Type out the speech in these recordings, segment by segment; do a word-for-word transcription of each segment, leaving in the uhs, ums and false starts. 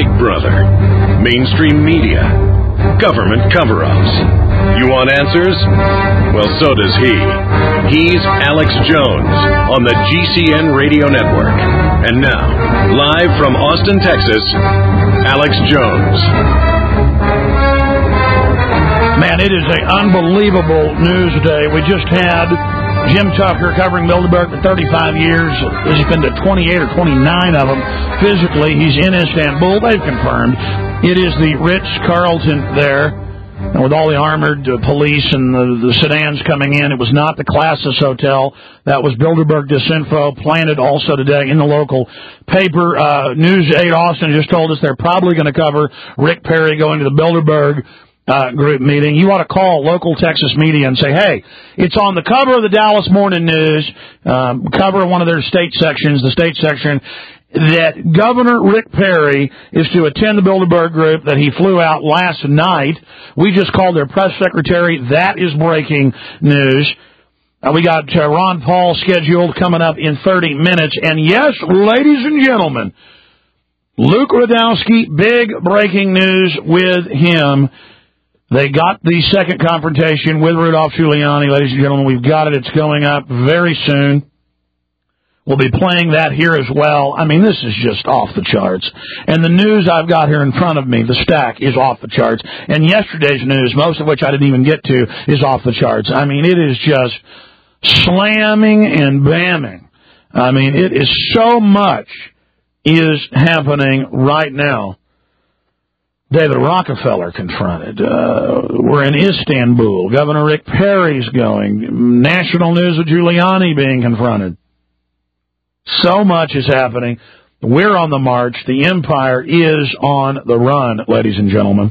Big Brother, mainstream media, government cover-ups. You want answers? Well, so does he. He's Alex Jones on the G C N Radio Network. And now, live from Austin, Texas, Alex Jones. Man, it is an unbelievable news day. We just had Jim Tucker covering Bilderberg for thirty-five years. This has been to twenty-eight or twenty-nine of them. Physically, he's in Istanbul. They've confirmed. It is the Ritz-Carlton there. And with all the armored uh, police and the, the sedans coming in, it was not the Classis Hotel. That was Bilderberg Disinfo, planted also today in the local paper. Uh, News eight Austin just told us they're probably going to cover Rick Perry going to the Bilderberg Uh, group meeting. You ought to call local Texas media and say, hey, it's on the cover of the Dallas Morning News, um, cover one of their state sections, the state section, that Governor Rick Perry is to attend the Bilderberg group, that he flew out last night. We just called their press secretary. That is breaking news. Uh, we got uh, Ron Paul scheduled coming up in thirty minutes. And yes, ladies and gentlemen, Luke Rudkowski, big breaking news with him. They got the second confrontation with Rudolph Giuliani, ladies and gentlemen. We've got it. It's going up very soon. We'll be playing that here as well. I mean, this is just off the charts. And the news I've got here in front of me, the stack, is off the charts. And yesterday's news, most of which I didn't even get to, is off the charts. I mean, it is just slamming and bamming. I mean, it is so much is happening right now. David Rockefeller confronted. Uh, we're in Istanbul. Governor Rick Perry's going. National news of Giuliani being confronted. So much is happening. We're on the march. The empire is on the run, ladies and gentlemen.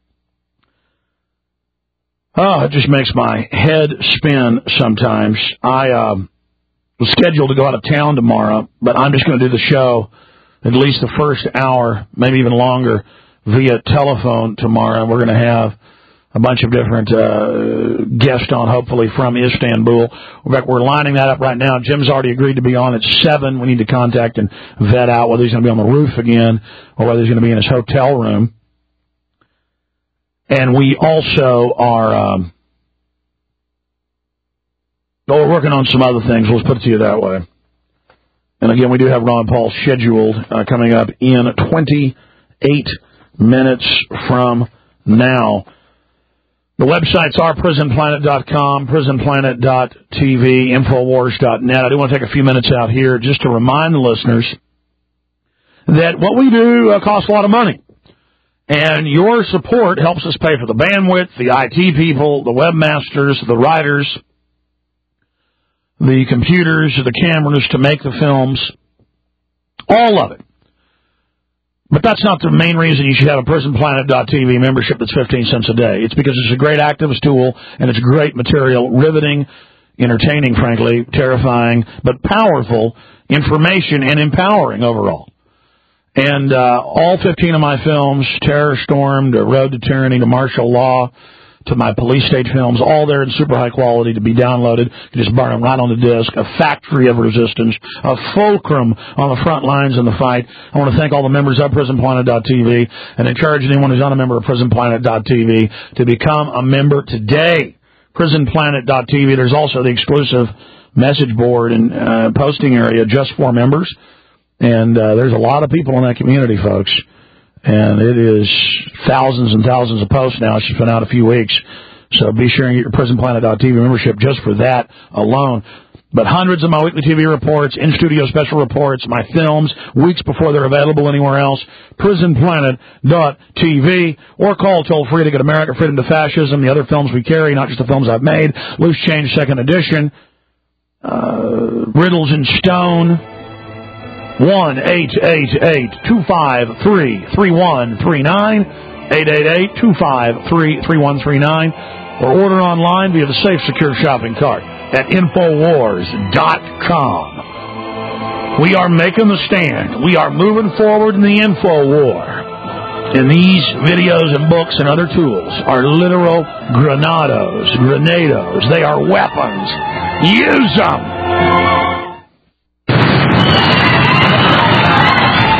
Oh, it just makes my head spin sometimes. I uh, was scheduled to go out of town tomorrow, but I'm just going to do the show at least the first hour, maybe even longer, via telephone tomorrow. We're going to have a bunch of different uh, guests on, hopefully, from Istanbul. We're lining that up right now. Jim's already agreed to be on at seven. We need to contact and vet out whether he's going to be on the roof again or whether he's going to be in his hotel room. And we also are, um, well, we're working on some other things. Let's put it to you that way. And again, we do have Ron Paul scheduled uh, coming up in twenty-eight minutes from now. The websites are prison planet dot com, prison planet dot t v, infowars dot net. I do want to take a few minutes out here just to remind the listeners that what we do uh, costs a lot of money. And your support helps us pay for the bandwidth, the I T people, the webmasters, the writers, the computers, the cameras to make the films, all of it. But that's not the main reason you should have a prison planet dot t v membership that's fifteen cents a day. It's because it's a great activist tool, and it's great material, riveting, entertaining, frankly, terrifying, but powerful information and empowering overall. And uh, all fifteen of my films, Terror Storm, to Road to Tyranny, to Martial Law, to my police state films, all there in super high quality to be downloaded. You just burn them right on the disc. A factory of resistance, a fulcrum on the front lines in the fight. I want to thank all the members of prison planet dot t v and encourage anyone who's not a member of prison planet dot t v to become a member today. prison planet dot t v. There's also the exclusive message board and uh, posting area just for members. And uh, there's a lot of people in that community, folks. And it is thousands and thousands of posts now. It's just been out a few weeks. So be sure and get your prison planet dot t v membership just for that alone. But hundreds of my weekly T V reports, in-studio special reports, my films, weeks before they're available anywhere else, prison planet dot t v, or call toll-free to get America Freedom to Fascism, the other films we carry, not just the films I've made, Loose Change Second Edition, uh, Riddles in Stone, one eight eight eight, two five three, three one three nine, eight eight eight, two five three, three one three nine, or order online via the safe, secure shopping cart at infowars dot com. We are making the stand. We are moving forward in the info war. And these videos and books and other tools are literal granados, grenados. They are weapons. Use them.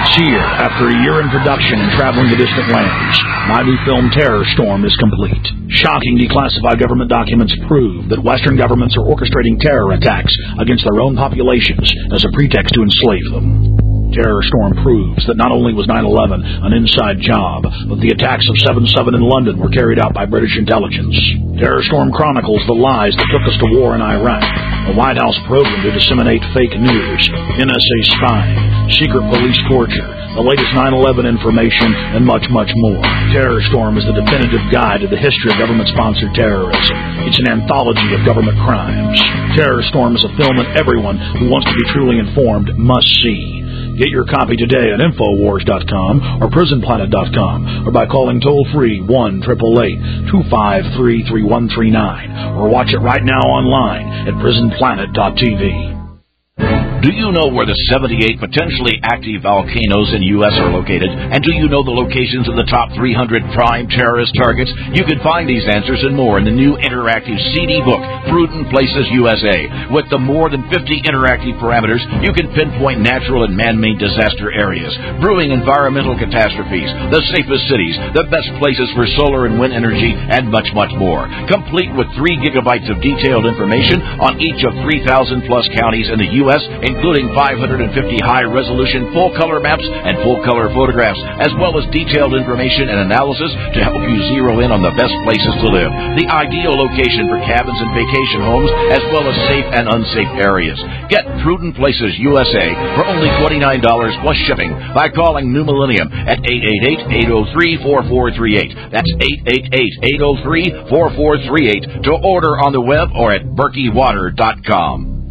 It's here. After a year in production and traveling to distant lands, my new film Terror Storm is complete. Shocking declassified government documents prove that Western governments are orchestrating terror attacks against their own populations as a pretext to enslave them. Terror Storm proves that not only was nine eleven an inside job, but the attacks of seven seven in London were carried out by British intelligence. Terror Storm chronicles the lies that took us to war in Iraq, the White House program to disseminate fake news, N S A spying, secret police torture, the latest nine eleven information, and much, much more. Terror Storm is the definitive guide to the history of government-sponsored terrorism. It's an anthology of government crimes. Terror Storm is a film that everyone who wants to be truly informed must see. Get your copy today at Infowars dot com or Prison Planet dot com or by calling toll-free one eight eight eight, two five three, three one three nine or watch it right now online at Prison Planet dot T V. Do you know where the seventy-eight potentially active volcanoes in U S are located? And do you know the locations of the top three hundred prime terrorist targets? You can find these answers and more in the new interactive C D book, Prudent Places U S A. With the more than fifty interactive parameters, you can pinpoint natural and man-made disaster areas, brewing environmental catastrophes, the safest cities, the best places for solar and wind energy, and much, much more. Complete with three gigabytes of detailed information on each of three thousand plus counties in the U S, including five hundred fifty high-resolution full-color maps and full-color photographs, as well as detailed information and analysis to help you zero in on the best places to live, the ideal location for cabins and vacation homes, as well as safe and unsafe areas. Get Prudent Places U S A for only twenty-nine dollars plus shipping by calling New Millennium at eight eight eight, eight oh three, four four three eight. That's eight eight eight, eight oh three, four four three eight to order on the web or at berkey water dot com.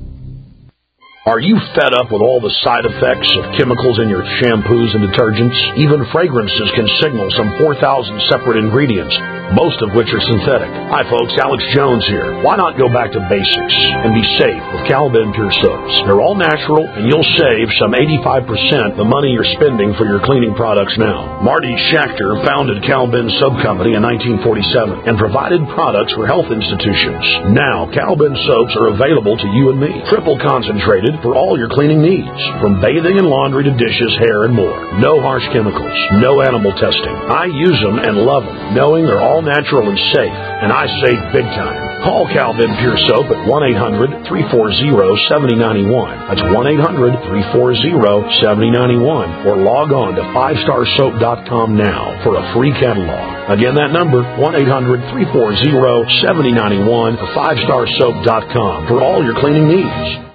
Are you fed up with all the side effects of chemicals in your shampoos and detergents? Even fragrances can signal some four thousand separate ingredients, most of which are synthetic. Hi folks, Alex Jones here. Why not go back to basics and be safe with Cal-Ben Pure Soaps? They're all natural and you'll save some eighty-five percent the money you're spending for your cleaning products now. Marty Schachter founded Cal-Ben Soap Company in nineteen forty-seven and provided products for health institutions. Now, Cal-Ben soaps are available to you and me. Triple concentrated for all your cleaning needs, from bathing and laundry to dishes, hair, and more. No harsh chemicals, no animal testing. I use them and love them, knowing they're all natural and safe, and I save big time. Call Cal-Ben Pure Soap at one eight hundred, three four zero, seven oh nine one. That's one eight hundred, three four zero, seven oh nine one, or log on to five star soap dot com now for a free catalog. Again, that number, one eight hundred, three four zero, seven oh nine one, or five star soap dot com for all your cleaning needs.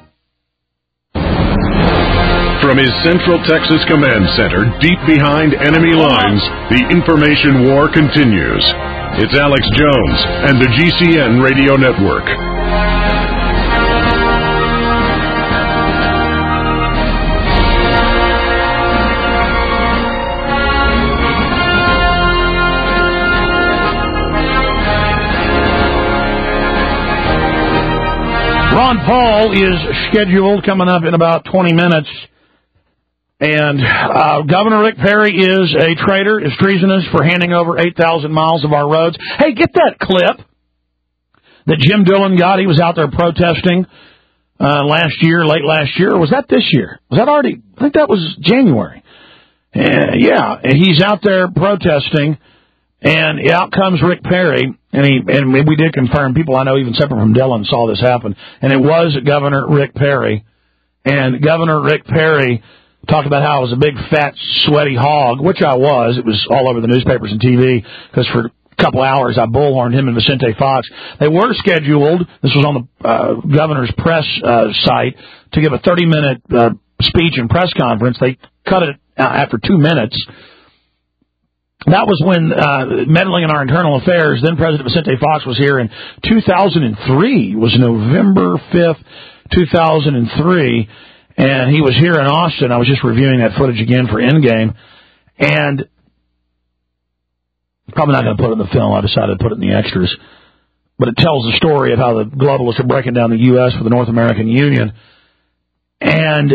From his Central Texas Command Center, deep behind enemy lines, the information war continues. It's Alex Jones and the G C N Radio Network. Ron Paul is scheduled coming up in about twenty minutes. And uh, Governor Rick Perry is a traitor, is treasonous for handing over eight thousand miles of our roads. Hey, get that clip that Jim Dillon got. He was out there protesting uh, last year, late last year. Or was that this year? Was that already? I think that was January. Uh, yeah, and he's out there protesting, and out comes Rick Perry. And, he, and we did confirm, people I know even separate from Dillon saw this happen. And it was Governor Rick Perry. And Governor Rick Perry talked about how I was a big, fat, sweaty hog, which I was. It was all over the newspapers and T V, because for a couple hours I bullhorned him and Vicente Fox. They were scheduled, this was on the uh, governor's press uh, site, to give a thirty-minute uh, speech and press conference. They cut it after two minutes. That was when uh, meddling in our internal affairs, then President Vicente Fox was here in two thousand three. It was November fifth, two thousand three. And he was here in Austin. I was just reviewing that footage again for Endgame. And probably not going to put it in the film. I decided to put it in the extras. But it tells the story of how the globalists are breaking down the U S for the North American Union. And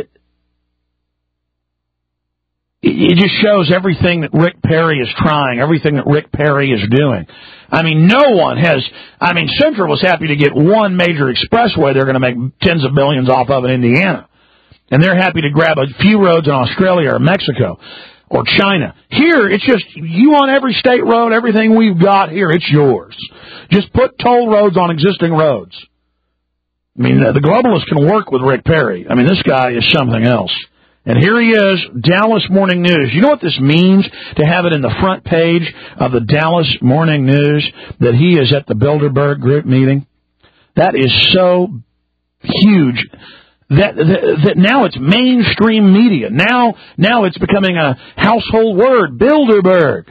it just shows everything that Rick Perry is trying, everything that Rick Perry is doing. I mean, no one has, I mean, Central was happy to get one major expressway they're going to make tens of billions off of in Indiana. And they're happy to grab a few roads in Australia or Mexico or China. Here, it's just, you want every state road, everything we've got here, it's yours. Just put toll roads on existing roads. I mean, the globalists can work with Rick Perry. I mean, this guy is something else. And here he is, Dallas Morning News. You know what this means to have it in the front page of the Dallas Morning News that he is at the Bilderberg Group meeting? That is so huge that, that, that now it's mainstream media. Now, now it's becoming a household word, Bilderberg.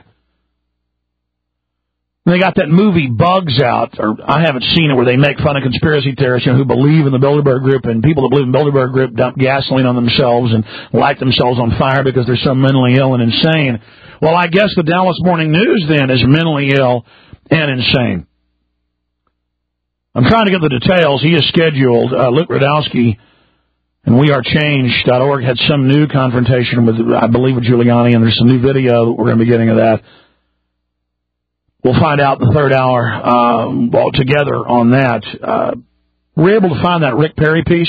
And they got that movie Bugs out, or I haven't seen it, where they make fun of conspiracy theorists, you know, who believe in the Bilderberg Group, and people that believe in the Bilderberg Group dump gasoline on themselves and light themselves on fire because they're so mentally ill and insane. Well, I guess the Dallas Morning News, then, is mentally ill and insane. I'm trying to get the details. He is scheduled. Uh, Luke Rudkowski and we are changed dot org had some new confrontation with, I believe, with Giuliani, and there's some new video that we're going to be getting of that. We'll find out in the third hour uh, all together on that. Uh, we're able to find that Rick Perry piece.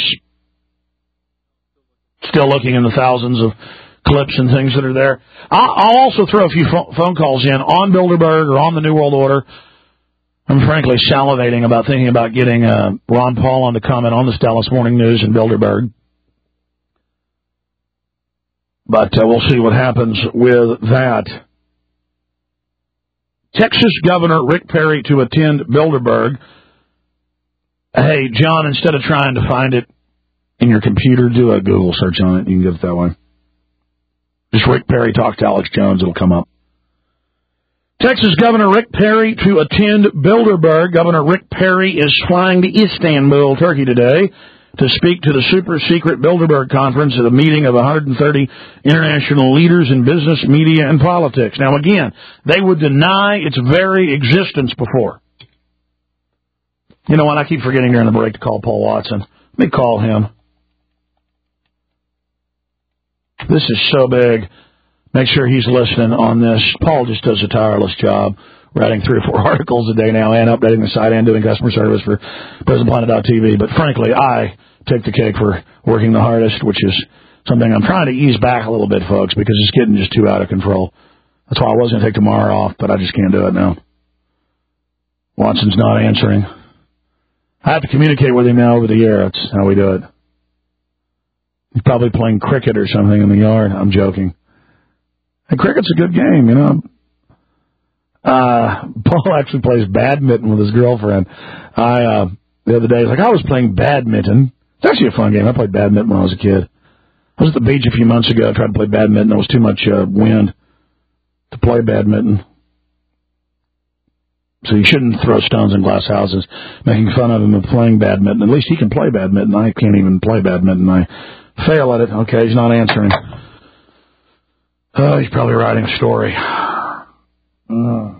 Still looking in the thousands of clips and things that are there. I'll, I'll also throw a few pho- phone calls in on Bilderberg or on the New World Order. I'm frankly salivating about thinking about getting uh, Ron Paul on to comment on this Dallas Morning News and Bilderberg. But uh, we'll see what happens with that. Texas Governor Rick Perry to attend Bilderberg. Hey, John, instead of trying to find it in your computer, do a Google search on it. You can get it that way. Just Rick Perry talk to Alex Jones. It'll come up. Texas Governor Rick Perry to attend Bilderberg. Governor Rick Perry is flying to Istanbul, Turkey today to speak to the super-secret Bilderberg Conference at a meeting of one hundred thirty international leaders in business, media, and politics. Now, again, they would deny its very existence before. You know what? I keep forgetting during the break to call Paul Watson. Let me call him. This is so big. Make sure he's listening on this. Paul just does a tireless job writing three or four articles a day now and updating the site and doing customer service for Prison Planet dot T V. But frankly, I take the cake for working the hardest, which is something I'm trying to ease back a little bit, folks, because it's getting just too out of control. That's why I was going to take tomorrow off, but I just can't do it now. Watson's not answering. I have to communicate with him now over the air. That's how we do it. He's probably playing cricket or something in the yard. I'm joking. And cricket's a good game, you know. Uh, Paul actually plays badminton with his girlfriend. I, uh, the other day, I was like, I was playing badminton. It's actually a fun game. I played badminton when I was a kid. I was at the beach a few months ago. I tried to play badminton. There was too much uh, wind to play badminton. So you shouldn't throw stones in glass houses, making fun of him of playing badminton. At least he can play badminton. I can't even play badminton. I fail at it. Okay, he's not answering. Oh, he's probably writing a story. Uh,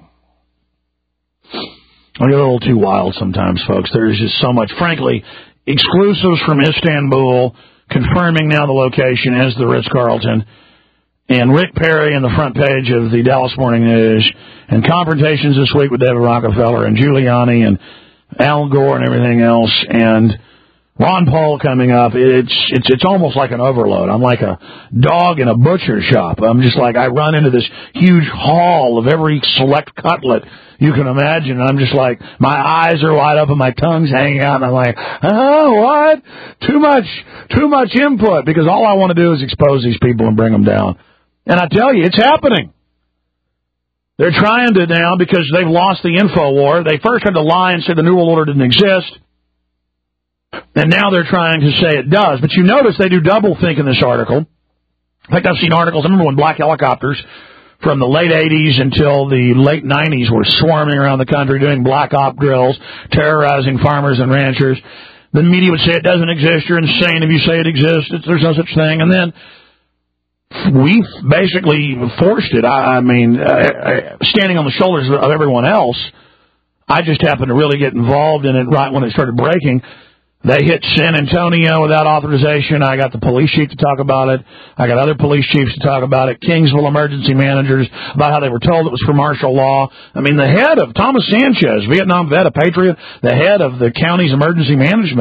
I get a little too wild sometimes, folks. There is just so much. Frankly, exclusives from Istanbul, confirming now the location as the Ritz-Carlton, and Rick Perry on the front page of the Dallas Morning News, and confrontations this week with David Rockefeller and Giuliani and Al Gore and everything else, and Ron Paul coming up. It's it's it's almost like an overload. I'm like a dog in a butcher shop. I'm just like, I run into this huge hall of every select cutlet you can imagine. And I'm just like, my eyes are wide open, my tongue's hanging out, and I'm like, oh, what? Too much, too much input, because all I want to do is expose these people and bring them down. And I tell you, it's happening. They're trying to now, because they've lost the info war. They first had to lie and say the New World Order didn't exist. And now they're trying to say it does. But you notice they do double think in this article. In fact, I've seen articles. I remember when black helicopters from the late eighties until the late nineties were swarming around the country doing black op drills, terrorizing farmers and ranchers. The media would say it doesn't exist. You're insane if you say it exists. It's, there's no such thing. And then we basically forced it. I, I mean, uh, standing on the shoulders of everyone else, I just happened to really get involved in it right when it started breaking. They hit San Antonio without authorization. I got the police chief to talk about it. I got other police chiefs to talk about it. Kingsville emergency managers about how they were told it was for martial law. I mean, the head of Thomas Sanchez, Vietnam vet, a patriot, the head of the county's emergency management,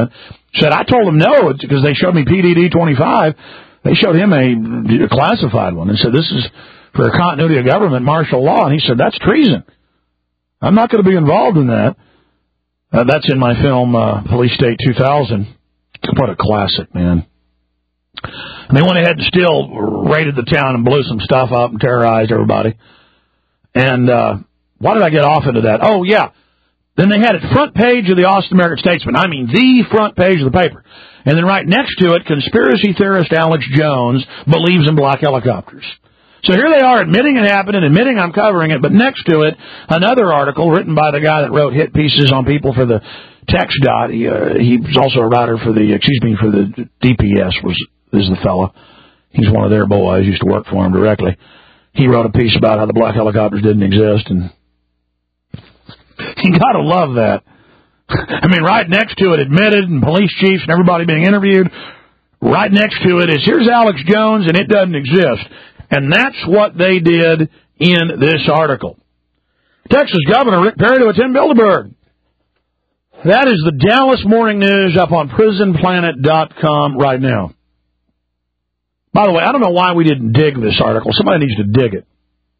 said, I told him no, because they showed me P D D twenty-five. They showed him a, a classified one and said, this is for a continuity of government, martial law. And he said, that's treason. I'm not going to be involved in that. Uh, that's in my film, uh, Police State two thousand. What a classic, man. And they went ahead and still raided the town and blew some stuff up and terrorized everybody. And uh, why did I get off into that? Oh, yeah. Then they had it front page of the Austin American Statesman. I mean, the front page of the paper. And then right next to it, conspiracy theorist Alex Jones believes in black helicopters. So here they are admitting it happened and admitting I'm covering it, but next to it, another article written by the guy that wrote hit pieces on people for the Text Dot. He, uh, he was also a writer for the, excuse me, for the D P S was is the fella. He's one of their boys, used to work for him directly. He wrote a piece about how the black helicopters didn't exist, and you gotta love that. I mean, right next to it, admitted, and police chiefs and everybody being interviewed. Right next to it is, here's Alex Jones, and it doesn't exist. And that's what they did in this article. Texas Governor Rick Perry to attend Bilderberg. That is the Dallas Morning News up on prison planet dot com right now. By the way, I don't know why we didn't dig this article. Somebody needs to dig it.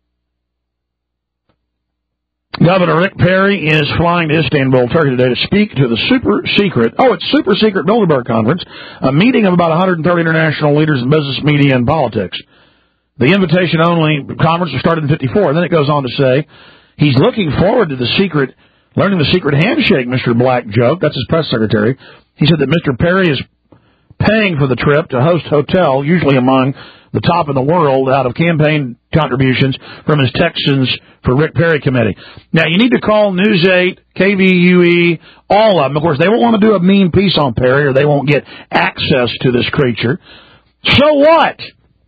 Governor Rick Perry is flying to Istanbul, Turkey today to speak to the super secret, oh, it's super secret Bilderberg Conference, a meeting of about one hundred thirty international leaders in business, media, and politics. The invitation-only conference was started in fifty-four. And then it goes on to say he's looking forward to the secret, learning the secret handshake, Mister Black joked. That's his press secretary. He said that Mister Perry is paying for the trip to host hotel, usually among the top in the world, out of campaign contributions from his Texans for Rick Perry committee. Now, you need to call News eight, K V U E, all of them. Of course, they won't want to do a mean piece on Perry, or they won't get access to this creature. So what?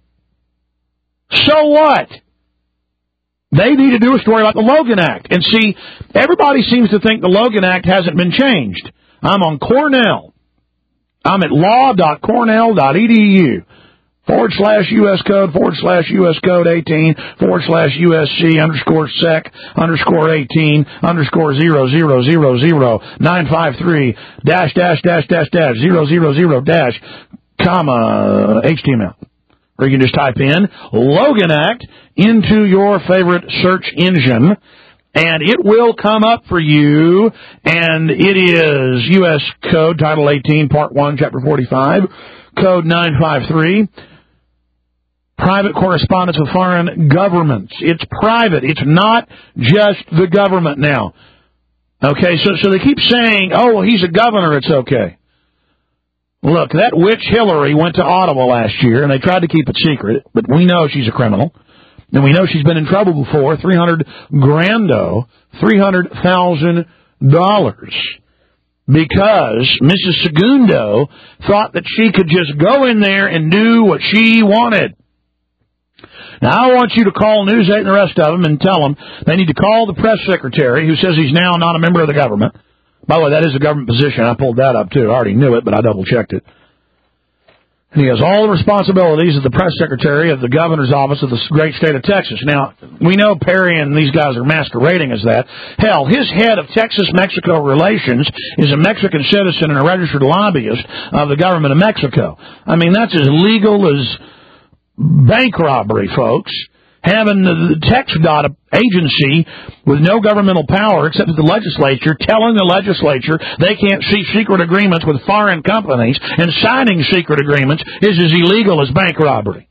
So what? They need to do a story about the Logan Act. And see, everybody seems to think the Logan Act hasn't been changed. I'm on Cornell. I'm at law.cornell.edu forward slash U S code forward slash U S code 18 forward slash USC underscore sec underscore 18 underscore 0000953 dash dash dash dash dash 000 dash comma H T M L. Or you can just type in Logan Act into your favorite search engine, and it will come up for you, and it is U S Code, Title eighteen, Part one, Chapter forty-five, Code nine five three, private correspondence with foreign governments. It's private. It's not just the government now. Okay, so, so they keep saying, oh, well, he's a governor, it's okay. Look, that witch Hillary went to Ottawa last year, and they tried to keep it secret, but we know she's a criminal. And we know she's been in trouble before, three hundred grando, three hundred thousand dollars, because Missus Segundo thought that she could just go in there and do what she wanted. Now, I want you to call News eight and the rest of them and tell them they need to call the press secretary, who says he's now not a member of the government. By the way, that is a government position. I pulled that up, too. I already knew it, but I double-checked it. And he has all the responsibilities of the press secretary of the governor's office of the great state of Texas. Now, we know Perry and these guys are masquerading as that. Hell, his head of Texas-Mexico relations is a Mexican citizen and a registered lobbyist of the government of Mexico. I mean, that's as legal as bank robbery, folks. Having the Text Dot agency with no governmental power except the legislature, telling the legislature they can't see secret agreements with foreign companies, and signing secret agreements is as illegal as bank robbery.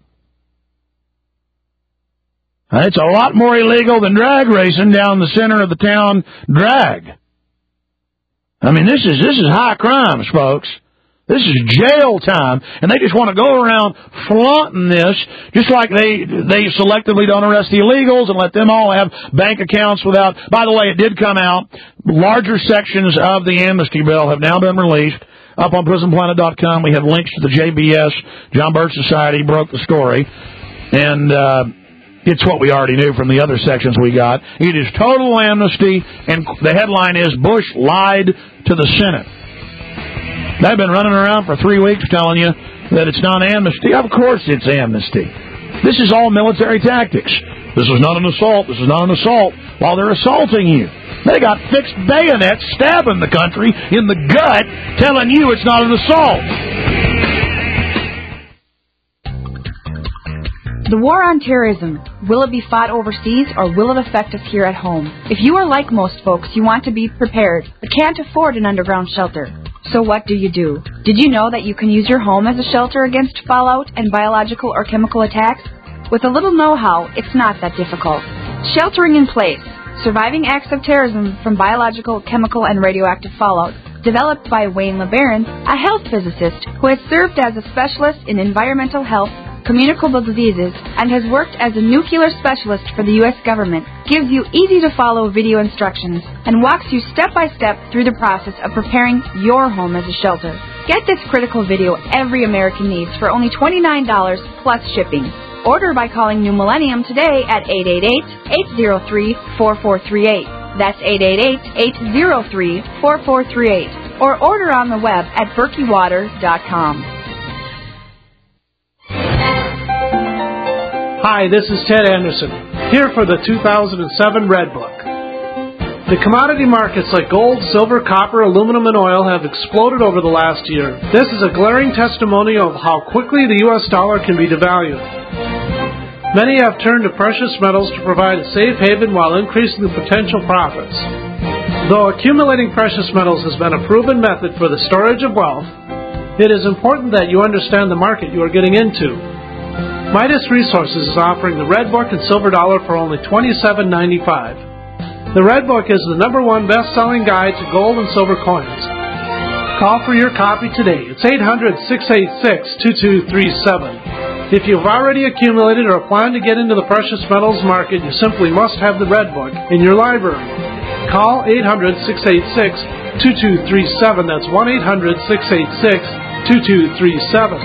It's a lot more illegal than drag racing down the center of the town drag. I mean, this is this is high crimes, folks. This is jail time, and they just want to go around flaunting this, just like they they selectively don't arrest the illegals and let them all have bank accounts without... By the way, it did come out. Larger sections of the amnesty bill have now been released. Up on prison planet dot com, we have links to the J B S. John Birch Society broke the story, and uh, it's what we already knew from the other sections we got. It is total amnesty, and the headline is, Bush lied to the Senate. They've been running around for three weeks telling you that it's not amnesty. Of course it's amnesty. This is all military tactics. This is not an assault. This is not an assault. While they're assaulting you. They got fixed bayonets stabbing the country in the gut, telling you it's not an assault. The war on terrorism, will it be fought overseas or will it affect us here at home? If you are like most folks, you want to be prepared, but can't afford an underground shelter. So what do you do? Did you know that you can use your home as a shelter against fallout and biological or chemical attacks? With a little know-how, it's not that difficult. Sheltering in place. Surviving acts of terrorism from biological, chemical, and radioactive fallout, developed by Wayne LeBaron, a health physicist who has served as a specialist in environmental health, communicable diseases, and has worked as a nuclear specialist for the U S government, gives you easy-to-follow video instructions and walks you step-by-step through the process of preparing your home as a shelter. Get this critical video every American needs for only twenty-nine dollars plus shipping. Order by calling New Millennium today at eight eight eight, eight zero three, four four three eight. That's eight eight eight, eight zero three, four four three eight. Or order on the web at berkey water dot com. Hi, this is Ted Anderson, here for the two thousand seven Red Book. The commodity markets like gold, silver, copper, aluminum, and oil have exploded over the last year. This is a glaring testimonial of how quickly the U S dollar can be devalued. Many have turned to precious metals to provide a safe haven while increasing the potential profits. Though accumulating precious metals has been a proven method for the storage of wealth, it is important that you understand the market you are getting into. Midas Resources is offering the Red Book and Silver Dollar for only twenty-seven ninety-five. The Red Book is the number one best-selling guide to gold and silver coins. Call for your copy today. It's eight hundred, six eight six, two two three seven. If you've already accumulated or plan to get into the precious metals market, you simply must have the Red Book in your library. Call eight hundred, six eight six, two two three seven. That's one eight hundred, six eight six, two two three seven.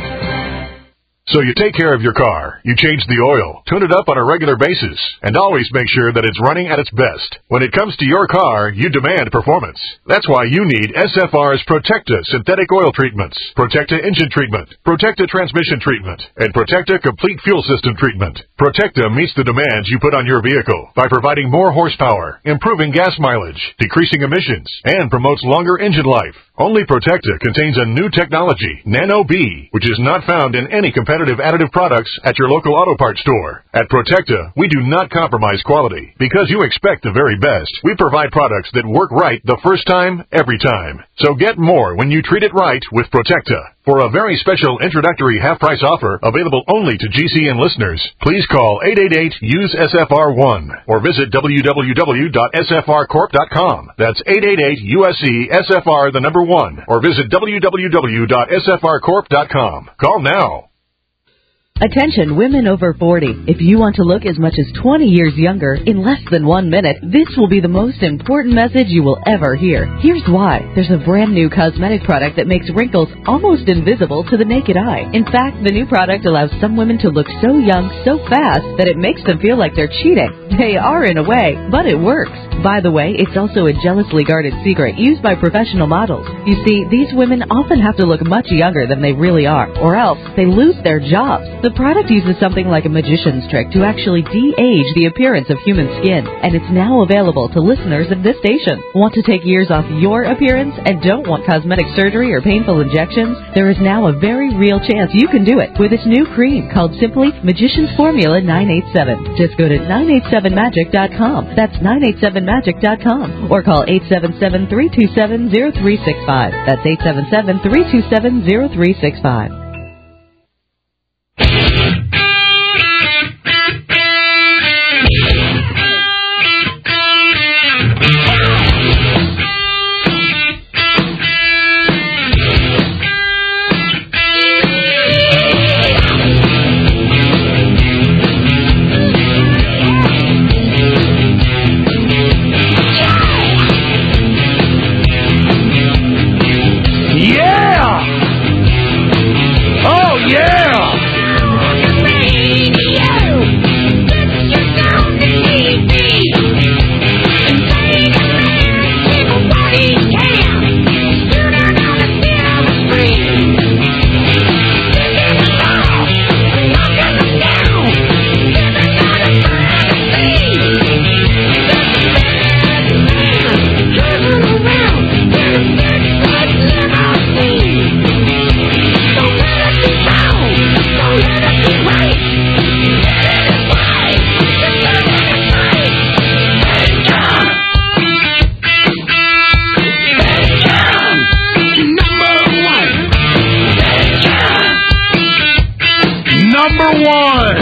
So you take care of your car, you change the oil, tune it up on a regular basis, and always make sure that it's running at its best. When it comes to your car, you demand performance. That's why you need S F R's Protecta synthetic oil treatments, Protecta engine treatment, Protecta transmission treatment, and Protecta complete fuel system treatment. Protecta meets the demands you put on your vehicle by providing more horsepower, improving gas mileage, decreasing emissions, and promotes longer engine life. Only Protecta contains a new technology, Nano B, which is not found in any competitive additive products at your local auto parts store. At Protecta, we do not compromise quality. Because you expect the very best, we provide products that work right the first time, every time. So get more when you treat it right with Protecta. For a very special introductory half-price offer available only to G C N listeners, please call eight eight eight, use S F R one or visit w w w dot s f r corp dot com. That's eight eight eight, U S E, S F R, the number one, or visit w w w dot s f r corp dot com. Call now. Attention women over forty. If you want to look as much as twenty years younger in less than one minute, this will be the most important message you will ever hear. Here's why. There's a brand new cosmetic product that makes wrinkles almost invisible to the naked eye. In fact, the new product allows some women to look so young so fast that it makes them feel like they're cheating. They are in a way, but it works. By the way, it's also a jealously guarded secret used by professional models. You see, these women often have to look much younger than they really are, or else they lose their jobs. The product uses something like a magician's trick to actually de-age the appearance of human skin, and it's now available to listeners of this station. Want to take years off your appearance and don't want cosmetic surgery or painful injections? There is now a very real chance you can do it with this new cream called simply Magician's Formula nine eight seven. Just go to nine eight seven magic dot com. That's nine eight seven magic dot com. Or call eight seven seven, three two seven, zero three six five. That's eight seven seven, three two seven, zero three six five. one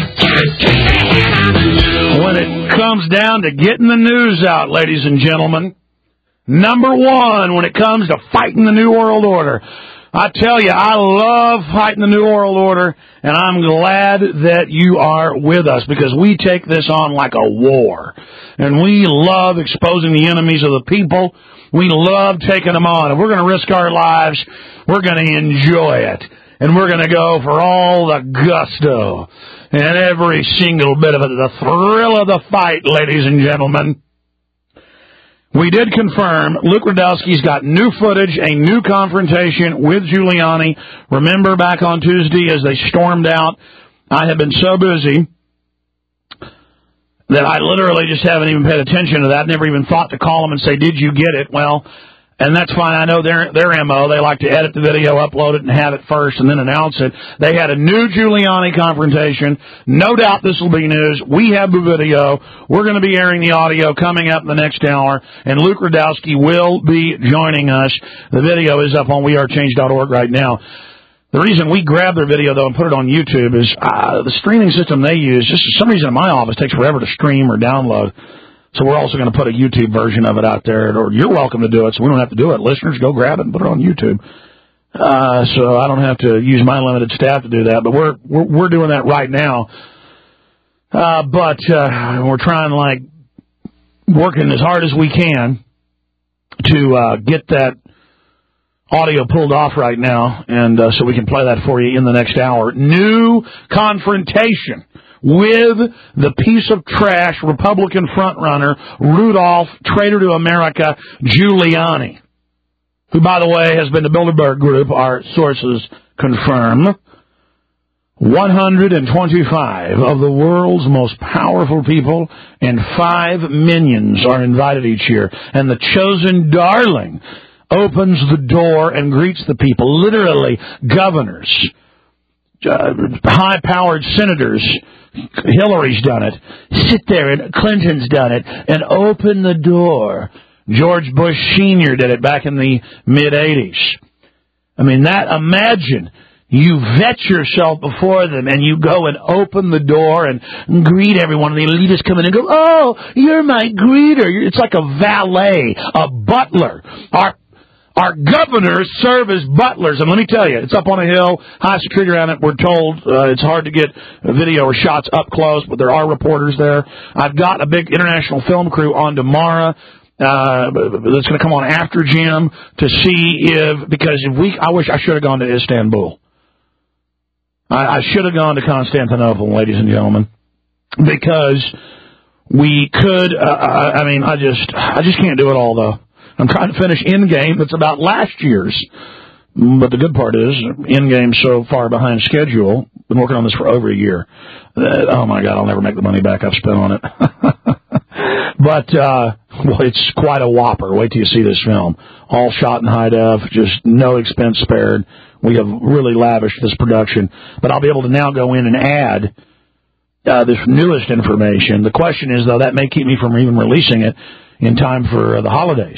when it comes down to getting the news out, ladies and gentlemen. Number one when it comes to fighting the New World Order. I tell you, I love fighting the New World Order, and I'm glad that you are with us because we take this on like a war. And we love exposing the enemies of the people. We love taking them on. If we're going to risk our lives, we're going to enjoy it. And we're going to go for all the gusto and every single bit of it, the thrill of the fight, ladies and gentlemen. We did confirm Luke Rudkowski's got new footage, a new confrontation with Giuliani. Remember back on Tuesday as they stormed out, I have been so busy that I literally just haven't even paid attention to that, never even thought to call them and say, did you get it? Well, and that's fine. I know their their M O. They like to edit the video, upload it, and have it first and then announce it. They had a new Giuliani confrontation. No doubt this will be news. We have the video. We're going to be airing the audio coming up in the next hour, and Luke Rudkowski will be joining us. The video is up on we are change dot org right now. The reason we grabbed their video, though, and put it on YouTube is uh, the streaming system they use, just for some reason in my office, takes forever to stream or download. So we're also going to put a YouTube version of it out there. Or you're welcome to do it, so we don't have to do it. Listeners, go grab it and put it on YouTube. Uh, so I don't have to use my limited staff to do that. But we're we're, we're doing that right now. Uh, but uh, we're trying, like, working as hard as we can to uh, get that audio pulled off right now, and uh, so we can play that for you in the next hour. New confrontation with the piece of trash Republican frontrunner Rudolph, traitor to America, Giuliani, who, by the way, has been the Bilderberg Group, our sources confirm. one hundred twenty-five of the world's most powerful people and five minions are invited each year, and the chosen darling opens the door and greets the people, literally governors, uh, high-powered senators. Hillary's done it. Sit there, and Clinton's done it, and open the door. George Bush Senior did it back in the mid-eighties. I mean, that, imagine you vet yourself before them, and you go and open the door and greet everyone, and the elitists come in and go, oh, you're my greeter. It's like a valet, a butler. Our Our governors serve as butlers, and let me tell you, it's up on a hill, high security around it. We're told uh, it's hard to get video or shots up close, but there are reporters there. I've got a big international film crew on tomorrow uh, that's going to come on after Jim to see if, because if we, I wish I should have gone to Istanbul. I, I should have gone to Constantinople, ladies and gentlemen, because we could, uh, I mean, I just, I just can't do it all, though. I'm trying to finish Endgame. That's about last year's. But the good part is, Endgame's so far behind schedule. Been working on this for over a year. Uh, oh, my God, I'll never make the money back I've spent on it. But, uh, well, it's quite a whopper. Wait till you see this film. All shot in high def, just no expense spared. We have really lavished this production. But I'll be able to now go in and add uh, this newest information. The question is, though, that may keep me from even releasing it in time for uh, the holidays.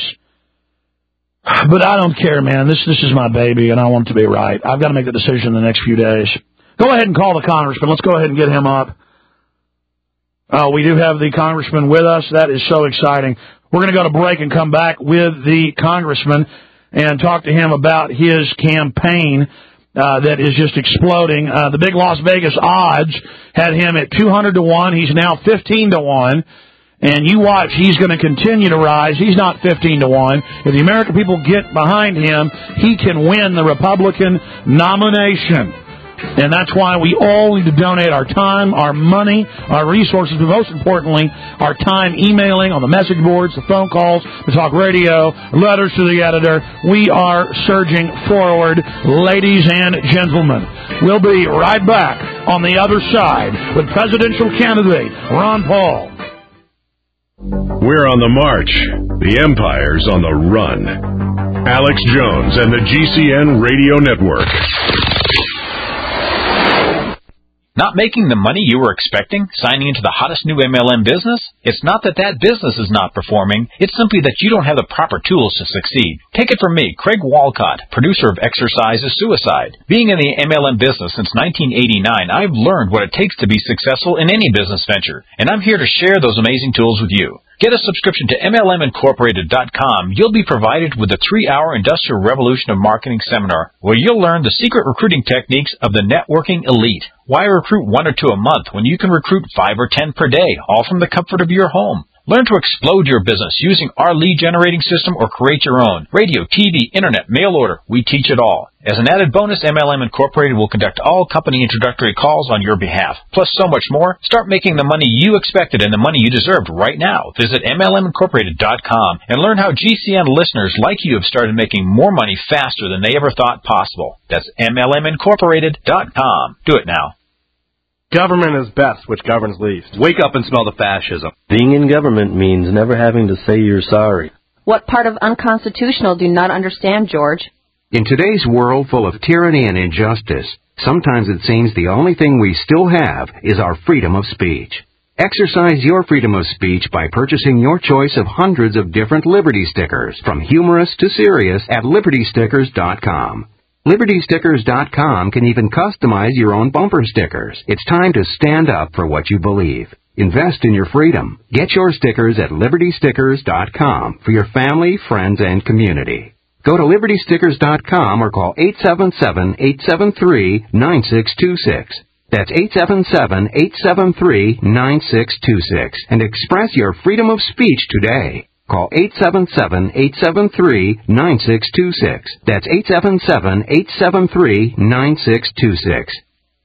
But I don't care, man. This this is my baby, and I want it to be right. I've got to make the decision in the next few days. Go ahead and call the congressman. Let's go ahead and get him up. Uh, we do have the congressman with us. That is so exciting. We're going to go to break and come back with the congressman and talk to him about his campaign uh, that is just exploding. Uh, the big Las Vegas odds had him at two hundred to one. He's now fifteen to one. And you watch, he's going to continue to rise. He's not fifteen to one. If the American people get behind him, he can win the Republican nomination. And that's why we all need to donate our time, our money, our resources, but most importantly, our time emailing on the message boards, the phone calls, the talk radio, letters to the editor. We are surging forward, ladies and gentlemen. We'll be right back on the other side with presidential candidate Ron Paul. We're on the march. The empire's on the run. Alex Jones and the G C N Radio Network. Not making the money you were expecting? Signing into the hottest new M L M business? It's not that that business is not performing. It's simply that you don't have the proper tools to succeed. Take it from me, Craig Walcott, producer of Exercise is Suicide. Being in the M L M business since nineteen eighty-nine, I've learned what it takes to be successful in any business venture, and I'm here to share those amazing tools with you. Get a subscription to M L M Incorporated dot com. You'll be provided with a three-hour Industrial Revolution of Marketing seminar where you'll learn the secret recruiting techniques of the networking elite. Why recruit one or two a month when you can recruit five or ten per day, all from the comfort of your home? Learn to explode your business using our lead generating system or create your own. Radio, T V, internet, mail order, we teach it all. As an added bonus, M L M Incorporated will conduct all company introductory calls on your behalf. Plus so much more. Start making the money you expected and the money you deserved right now. Visit M L M Incorporated dot com and learn how G C N listeners like you have started making more money faster than they ever thought possible. That's M L M Incorporated dot com. Do it now. Government is best, which governs least. Wake up and smell the fascism. Being in government means never having to say you're sorry. What part of unconstitutional do you not understand, George? In today's world full of tyranny and injustice, sometimes it seems the only thing we still have is our freedom of speech. Exercise your freedom of speech by purchasing your choice of hundreds of different Liberty stickers, from humorous to serious, at Liberty Stickers dot com. Liberty Stickers dot com can even customize your own bumper stickers. It's time to stand up for what you believe. Invest in your freedom. Get your stickers at Liberty Stickers dot com for your family, friends, and community. Go to Liberty Stickers dot com or call eight seven seven, eight seven three, nine six two six. That's eight seven seven, eight seven three, nine six two six and express your freedom of speech today. Call eight seven seven, eight seven three, nine six two six. That's eight seven seven, eight seven three, nine six two six.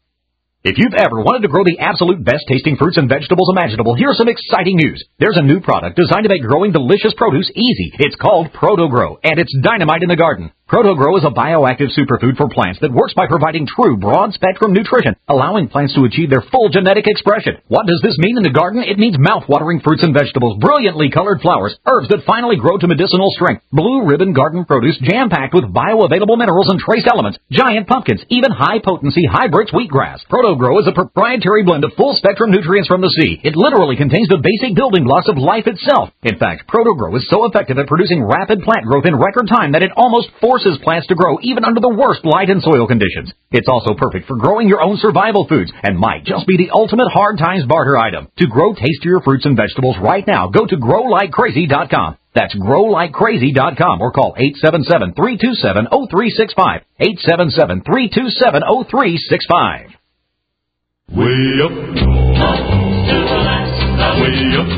If you've ever wanted to grow the absolute best tasting fruits and vegetables imaginable, here's some exciting news. There's a new product designed to make growing delicious produce easy. It's called ProtoGrow, and it's dynamite in the garden. ProtoGrow is a bioactive superfood for plants that works by providing true broad-spectrum nutrition, allowing plants to achieve their full genetic expression. What does this mean in the garden? It means mouth-watering fruits and vegetables, brilliantly colored flowers, herbs that finally grow to medicinal strength, blue ribbon garden produce jam-packed with bioavailable minerals and trace elements, giant pumpkins, even high-potency hybrids wheatgrass. ProtoGrow is a proprietary blend of full-spectrum nutrients from the sea. It literally contains the basic building blocks of life itself. In fact, ProtoGrow is so effective at producing rapid plant growth in record time that it almost forces plants to grow even under the worst light and soil conditions. It's also perfect for growing your own survival foods and might just be the ultimate hard times barter item. To grow tastier fruits and vegetables right now, go to grow like crazy dot com. That's grow like crazy dot com or call eight seven seven, three two seven, zero three six five. eight seven seven, three two seven, zero three six five. Way up north, way up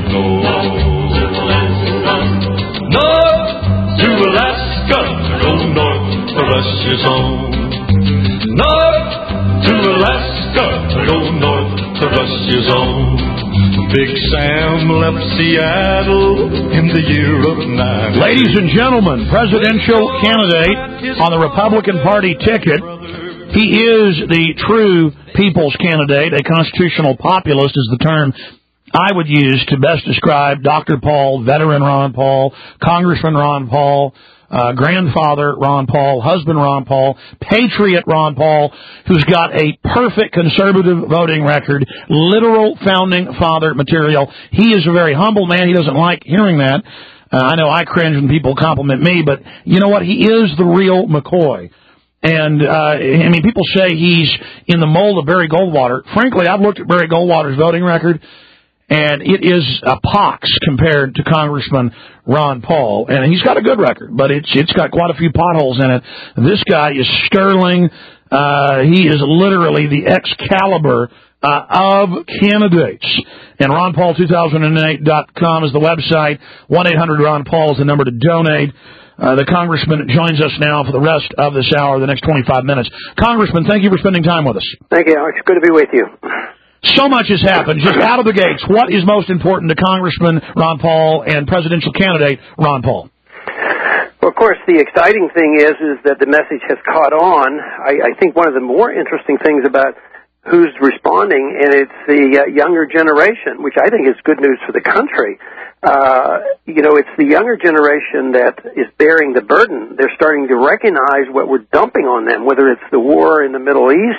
north, north to Alaska, go north to rest your soul. North to Alaska, go north to rest your soul. Big Sam left Seattle in the year of nine. Ladies and gentlemen, presidential candidate on the Republican Party ticket. He is the true people's candidate. A constitutional populist is the term I would use to best describe Doctor Paul, veteran Ron Paul, Congressman Ron Paul, uh, grandfather Ron Paul, husband Ron Paul, patriot Ron Paul, who's got a perfect conservative voting record, literal founding father material. He is a very humble man. He doesn't like hearing that. Uh, I know I cringe when people compliment me, but you know what? He is the real McCoy. And, uh, I mean, people say he's in the mold of Barry Goldwater. Frankly, I've looked at Barry Goldwater's voting record, and it is a pox compared to Congressman Ron Paul. And he's got a good record, but it's it's got quite a few potholes in it. This guy is sterling. Uh, he is literally the Excalibur uh, of candidates. And Ron Paul two thousand eight dot com is the website. one eight hundred Ron Paul is the number to donate. Uh, the congressman joins us now for the rest of this hour, the next twenty-five minutes. Congressman, thank you for spending time with us. Thank you, Alex. Good to be with you. So much has happened. Just out of the gates, what is most important to Congressman Ron Paul and presidential candidate Ron Paul? Well, of course, the exciting thing is is that the message has caught on. I, I think one of the more interesting things about who's responding, and it's the uh, younger generation, which I think is good news for the country. Uh, you know, it's the younger generation that is bearing the burden. They're starting to recognize what we're dumping on them, whether it's the war in the Middle East,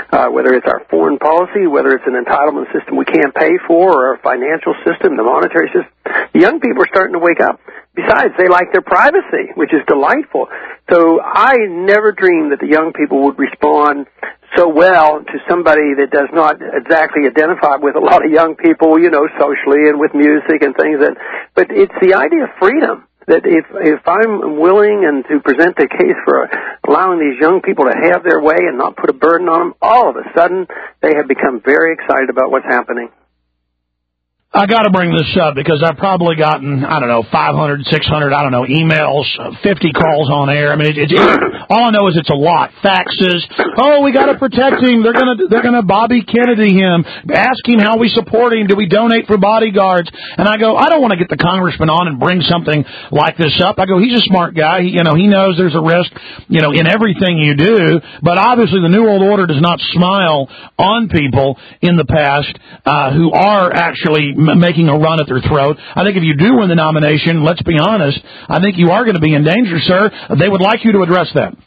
uh, whether it's our foreign policy, whether it's an entitlement system we can't pay for, or our financial system, the monetary system. The young people are starting to wake up. Besides, they like their privacy, which is delightful. So I never dreamed that the young people would respond so well to somebody that does not exactly identify with a lot of young people, you know, socially and with music and things. That, but it's the idea of freedom, that if if I'm willing and to present the case for allowing these young people to have their way and not put a burden on them, all of a sudden they have become very excited about what's happening. I got to bring this up because I've probably gotten, I don't know, five hundred, six hundred, I don't know, emails, fifty calls on air. I mean, it, it, it, all I know is it's a lot. Faxes. Oh, we got to protect him. They're going to, they're going to Bobby Kennedy him. Ask him how we support him. Do we donate for bodyguards? And I go, I don't want to get the congressman on and bring something like this up. I go, he's a smart guy. He, you know, he knows there's a risk, you know, in everything you do. But obviously, the New World Order does not smile on people in the past uh, who are actually making a run at their throat. I think if you do win the nomination, let's be honest, I think you are going to be in danger, sir. They would like you to address that.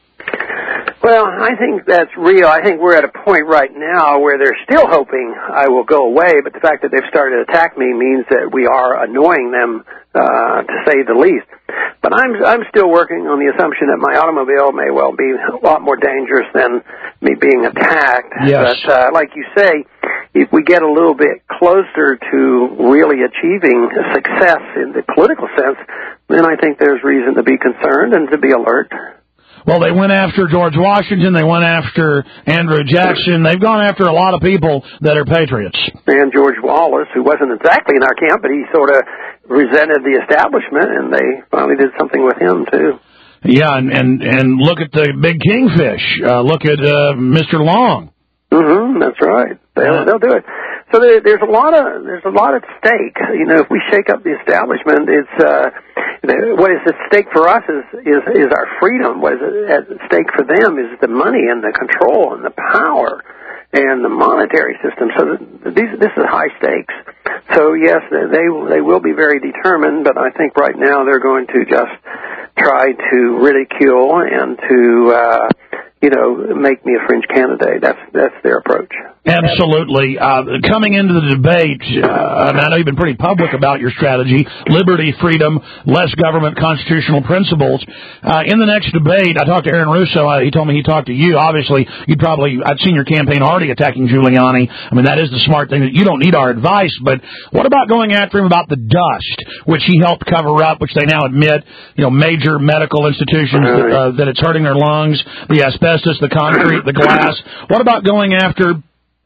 Well, I think that's real. I think we're at a point right now where they're still hoping I will go away, but the fact that they've started to attack me means that we are annoying them, uh, to say the least. But I'm I'm still working on the assumption that my automobile may well be a lot more dangerous than me being attacked. Yes. But uh, like you say, if we get a little bit closer to really achieving success in the political sense, then I think there's reason to be concerned and to be alert. Well, they went after George Washington. They went after Andrew Jackson. They've gone after a lot of people that are patriots. And George Wallace, who wasn't exactly in our camp, but he sort of resented the establishment, and they finally did something with him, too. Yeah, and, and, and look at the big kingfish. Uh, look at uh, Mister Long. Mm-hmm, that's right. They'll, they'll do it. So there, there's a lot of there's a lot at stake. You know, if we shake up the establishment, it's uh, what is at stake for us is, is is our freedom. What is at stake for them is the money and the control and the power and the monetary system. So these this is high stakes. So yes, they they will be very determined, but I think right now they're going to just try to ridicule and to uh, you know make me a fringe candidate. That's that's their approach. Absolutely. Uh, coming into the debate, uh, and I know you've been pretty public about your strategy, liberty, freedom, less government, constitutional principles. Uh, in the next debate, I talked to Aaron Russo. Uh, he told me he talked to you. Obviously, you'd probably, I'd seen your campaign already attacking Giuliani. I mean, that is the smart thing. That you don't need our advice, but what about going after him about the dust, which he helped cover up, which they now admit, you know, major medical institutions that, uh, that it's hurting their lungs, the asbestos, the concrete, the glass. What about going after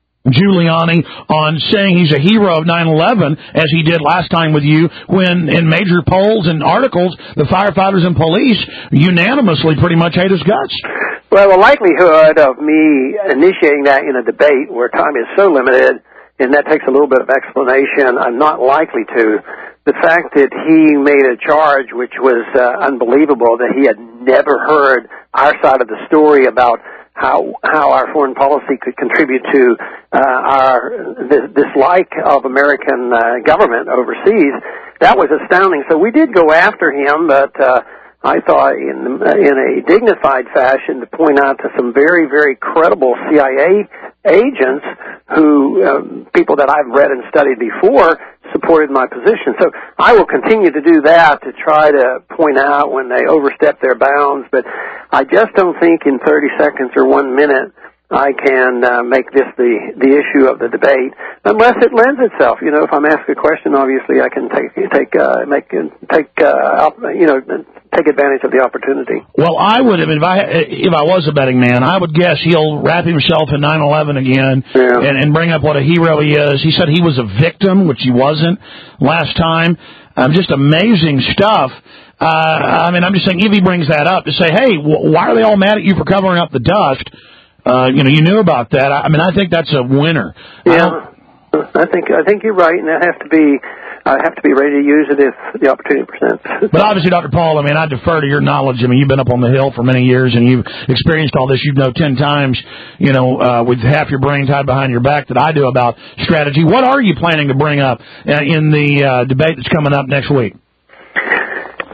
Giuliani on saying he's a hero of nine eleven, as he did last time with you, when in major polls and articles, the firefighters and police unanimously pretty much hate his guts? Well, the likelihood of me initiating that in a debate where time is so limited, and that takes a little bit of explanation, I'm not likely to. The fact that he made a charge which was uh, unbelievable, that he had never heard our side of the story about how how our foreign policy could contribute to uh, our this dislike of American uh, government overseas, that was astounding. So we did go after him, but uh, I thought in in a dignified fashion to point out to some very, very credible C I A agents who, um, people that I've read and studied before, supported my position. So I will continue to do that to try to point out when they overstep their bounds, but I just don't think in thirty seconds or one minute I can uh, make this the the issue of the debate, unless it lends itself. You know, if I'm asked a question, obviously I can take take uh, make take uh, you know take advantage of the opportunity. Well, I would have, if I if I was a betting man, I would guess he'll wrap himself in nine eleven again yeah. and, and bring up what a hero he is. He said he was a victim, which he wasn't last time. Um, just amazing stuff. Uh, I mean, I'm just saying, if he brings that up to say, hey, wh- why are they all mad at you for covering up the dust? Uh, you know, you knew about that. I, I mean, I think that's a winner. Yeah, I think I think you're right, and I have to be I have to be ready to use it if the opportunity presents. But obviously, Doctor Paul, I mean, I defer to your knowledge. I mean, you've been up on the Hill for many years, and you've experienced all this. You know ten times, you know, uh, with half your brain tied behind your back that I do about strategy. What are you planning to bring up uh, in the uh, debate that's coming up next week?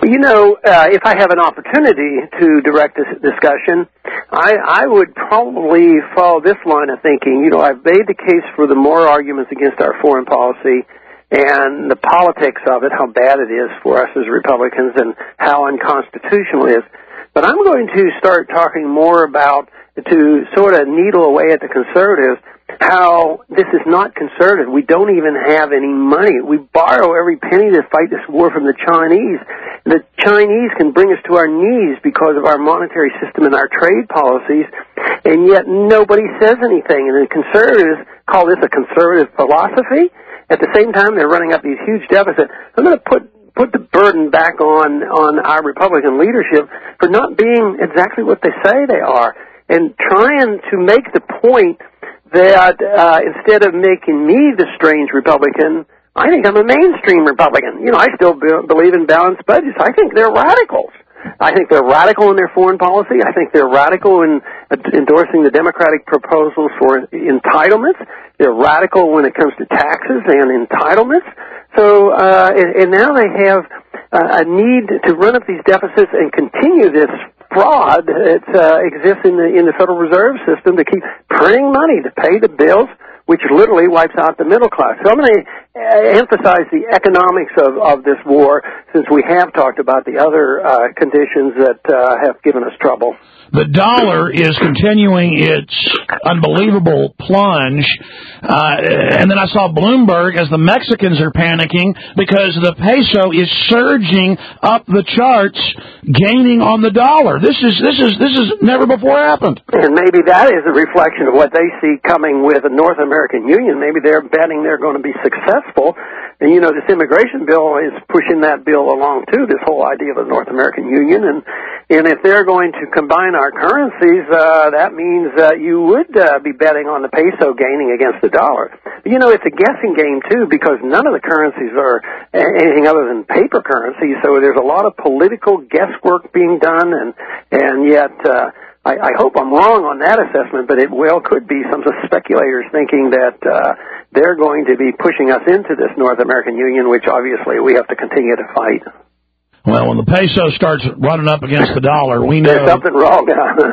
You know, uh, if I have an opportunity to direct this discussion, I, I would probably follow this line of thinking. You know, I've made the case for the moral arguments against our foreign policy and the politics of it, how bad it is for us as Republicans and how unconstitutional it is. But I'm going to start talking more about, to sort of needle away at the conservatives, how this is not conservative. We don't even have any money. We borrow every penny to fight this war from the Chinese. The Chinese can bring us to our knees because of our monetary system and our trade policies, and yet nobody says anything. And the conservatives call this a conservative philosophy. At the same time, they're running up these huge deficits. I'm going to put put the burden back on, on our Republican leadership for not being exactly what they say they are, and trying to make the point that uh, instead of making me the strange Republican, I think I'm a mainstream Republican. You know, I still be- believe in balanced budgets. I think they're radicals. I think they're radical in their foreign policy. I think they're radical in uh, endorsing the Democratic proposals for entitlements. They're radical when it comes to taxes and entitlements. So, uh, and, and now they have uh, a need to run up these deficits and continue this fraud that uh, exists in the in the Federal Reserve System to keep printing money to pay the bills, which literally wipes out the middle class. So I'm going to uh, emphasize the economics of, of this war, since we have talked about the other uh, conditions that uh, have given us trouble. The dollar is continuing its unbelievable plunge, uh, and then I saw Bloomberg as the Mexicans are panicking because the peso is surging up the charts, gaining on the dollar. This is this is this has never before happened. And maybe that is a reflection of what they see coming with the North American Union. Maybe they're betting they're going to be successful. And, you know, this immigration bill is pushing that bill along, too, this whole idea of the North American Union. And and if they're going to combine our currencies, uh, that means uh, you would uh, be betting on the peso gaining against the dollar. But, you know, it's a guessing game, too, because none of the currencies are anything other than paper currency. So there's a lot of political guesswork being done, and, and yet... Uh, I, I hope I'm wrong on that assessment, but it well could be some speculators thinking that uh, they're going to be pushing us into this North American Union, which obviously we have to continue to fight. Well, when the peso starts running up against the dollar, we know... There's something wrong.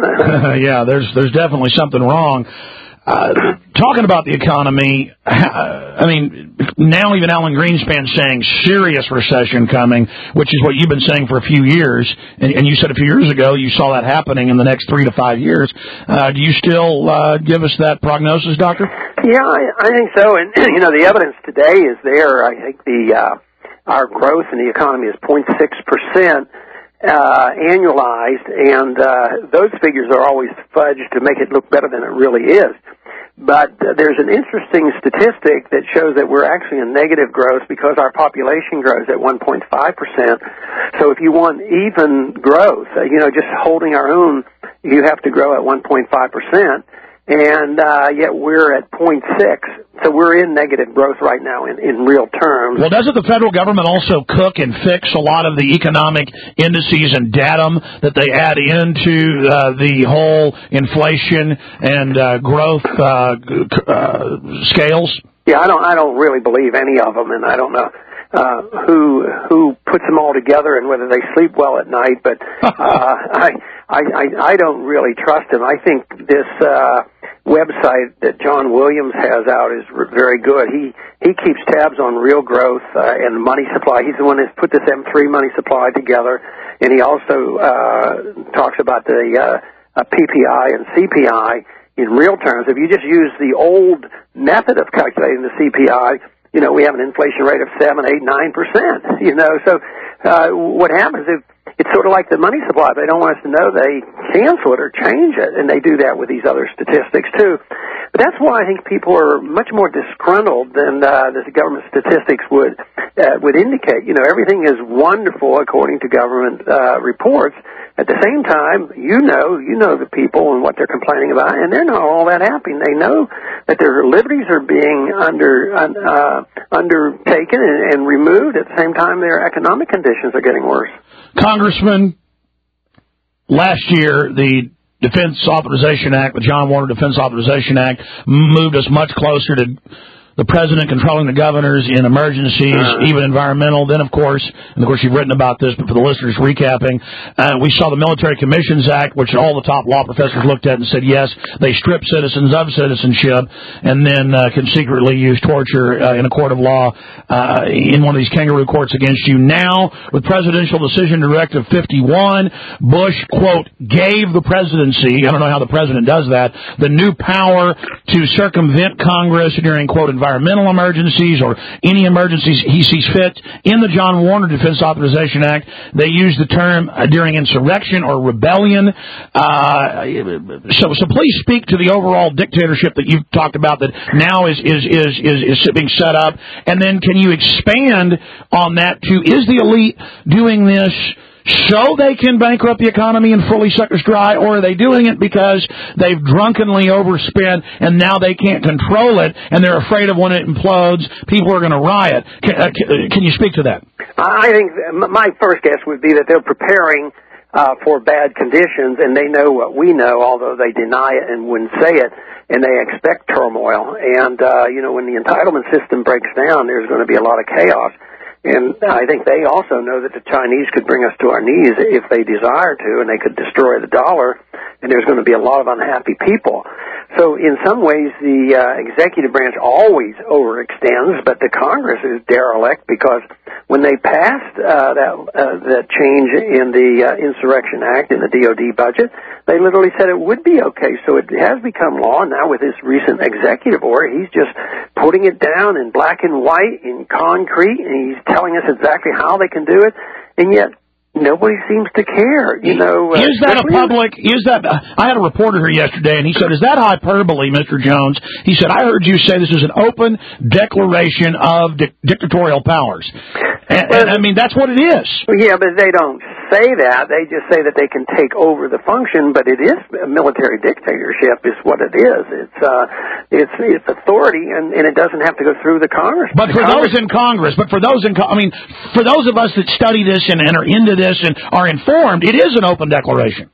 Yeah, there's there's definitely something wrong. Uh, talking about the economy, I mean, now even Alan Greenspan's saying serious recession coming, which is what you've been saying for a few years, and, and you said a few years ago you saw that happening in the next three to five years. Uh, do you still uh, give us that prognosis, Doctor? Yeah, I, I think so. And, you know, the evidence today is there. I think the uh, our growth in the economy is zero point six percent. Uh, annualized, and uh, those figures are always fudged to make it look better than it really is. But uh, there's an interesting statistic that shows that we're actually in negative growth because our population grows at one point five percent. So if you want even growth, uh, you know, just holding our own, you have to grow at one point five percent. And uh, yet we're at zero point six, so we're in negative growth right now in, in real terms. Well, doesn't the federal government also cook and fix a lot of the economic indices and datum that they add into uh, the whole inflation and uh, growth uh, uh, scales? Yeah, I don't. I don't really believe any of them, and I don't know uh, who who puts them all together and whether they sleep well at night. But uh, I, I I I don't really trust them. I think this. Uh, website that John Williams has out is very good. He he keeps tabs on real growth uh, and money supply. He's the one that's put this M three money supply together, and he also uh, talks about the uh, P P I and C P I in real terms. If you just use the old method of calculating the C P I, you know, we have an inflation rate of seven, eight, nine percent. You know, so uh, what happens if it's sort of like the money supply. They don't want us to know, they cancel it or change it, and they do that with these other statistics, too. But that's why I think people are much more disgruntled than uh, the government statistics would uh, would indicate. You know, everything is wonderful according to government uh, reports. At the same time, you know, you know the people and what they're complaining about, and they're not all that happy. They know that their liberties are being under uh, undertaken and, and removed. At the same time, their economic conditions are getting worse. Congressman, last year, the Defense Authorization Act, the John Warner Defense Authorization Act, moved us much closer to the president controlling the governors in emergencies, uh, even environmental. Then, of course, and of course you've written about this, but for the listeners recapping, uh, we saw the Military Commissions Act, which all the top law professors looked at and said, yes, they strip citizens of citizenship and then uh, can secretly use torture uh, in a court of law uh, in one of these kangaroo courts against you. Now, with Presidential Decision Directive fifty-one, Bush, quote, gave the presidency, I don't know how the president does that, the new power to circumvent Congress during, quote, environmental emergencies or any emergencies he sees fit. In the John Warner Defense Authorization Act, they use the term uh, during insurrection or rebellion. Uh, so, so please speak to the overall dictatorship that you've talked about that now is, is, is, is, is being set up. And then can you expand on that to, is the elite doing this so they can bankrupt the economy and fully suck us dry, or are they doing it because they've drunkenly overspent and now they can't control it and they're afraid of when it implodes, people are going to riot? Can, uh, can you speak to that? I think my first guess would be that they're preparing uh, for bad conditions, and they know what we know, although they deny it and wouldn't say it, and they expect turmoil. And, uh, you know, when the entitlement system breaks down, there's going to be a lot of chaos. And I think they also know that the Chinese could bring us to our knees if they desire to, and they could destroy the dollar, and there's going to be a lot of unhappy people. So in some ways, the uh, executive branch always overextends, but the Congress is derelict because when they passed uh, that uh, that change in the uh, Insurrection Act in the D O D budget, they literally said it would be okay. So it has become law now with this recent executive order. He's just putting it down in black and white, in concrete, and he's telling us exactly how they can do it, and yet nobody seems to care, you know. Uh, is that a public, is that, uh, I had a reporter here yesterday, and he said, is that hyperbole, Mister Jones? He said, I heard you say this is an open declaration of di- dictatorial powers. And, well, and, I mean, that's what it is. Yeah, but they don't say that. They just say that they can take over the function, but it is a military dictatorship is what it is. It's uh, it's it's authority, and, and it doesn't have to go through the Congress. But the for Congress, those in Congress, but for those in, I mean, for those of us that study this and, and are into this and are informed, it is an open declaration.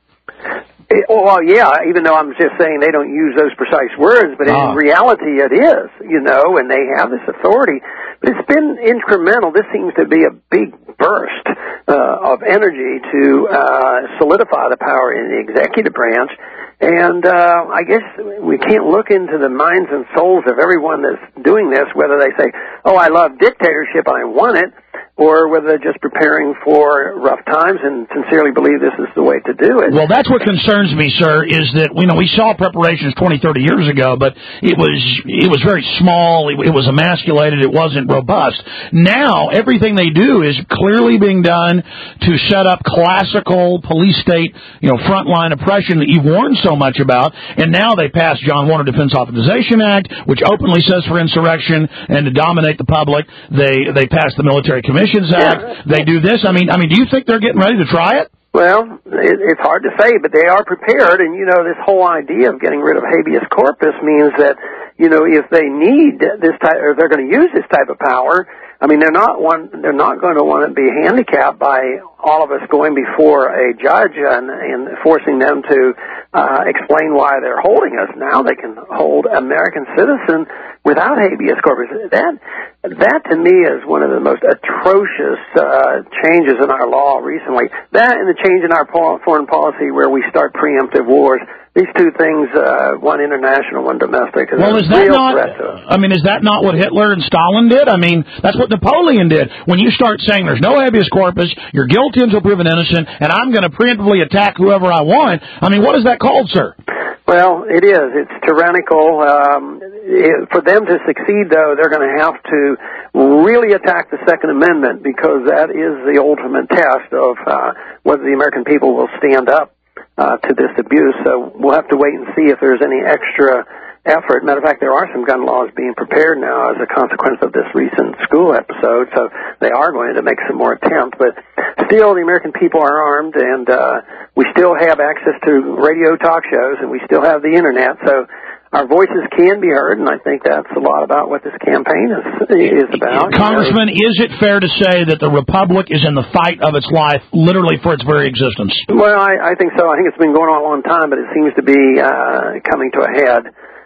It, well, yeah, even though I'm just saying they don't use those precise words, but ah. in reality it is, you know, and they have this authority. But it's been incremental. This seems to be a big burst uh, of energy to uh, solidify the power in the executive branch. And uh, I guess we can't look into the minds and souls of everyone that's doing this, whether they say, oh, I love dictatorship, I want it, or whether they're just preparing for rough times and sincerely believe this is the way to do it. Well, that's what concerns me, sir, is that, you know, we saw preparations twenty, thirty years ago, but it was it was very small, it, it was emasculated, it wasn't robust. Now, everything they do is clearly being done to set up classical police state, you know, frontline oppression that you've warned so much about, and now they passed John Warner Defense Authorization Act, which openly says for insurrection and to dominate the public. They they passed the Military Commissions Act. Yeah. They do this. I mean, I mean, do you think they're getting ready to try it? Well, it, it's hard to say, but they are prepared. And you know, this whole idea of getting rid of habeas corpus means that, you know, if they need this type, or they're going to use this type of power, I mean, they're not one. They're not going to want to be handicapped by all of us going before a judge and, and forcing them to uh, explain why they're holding us. Now they can hold American citizen without habeas corpus. That that to me is one of the most atrocious uh, changes in our law recently. That and the change in our foreign policy where we start preemptive wars. These two things, uh, one international, one domestic, is well, a is that real not, threat to us. I mean, is that not what Hitler and Stalin did? I mean, that's what Napoleon did. When you start saying there's no habeas corpus, you're guilty until proven innocent, and I'm going to preemptively attack whoever I want, I mean, what is that called, sir? Well, it is. It's tyrannical. Um, it, for them to succeed, though, they're going to have to really attack the Second Amendment because that is the ultimate test of uh, whether the American people will stand up Uh, to this abuse. So we'll have to wait and see if there's any extra effort. Matter of fact, there are some gun laws being prepared now as a consequence of this recent school episode, so they are going to make some more attempts. But still, the American people are armed, and uh, we still have access to radio talk shows, and we still have the Internet, so our voices can be heard, and I think that's a lot about what this campaign is is about. Congressman, you know. Is it fair to say that the Republic is in the fight of its life, literally for its very existence? Well, I, I think so. I think it's been going on a long time, but it seems to be uh, coming to a head.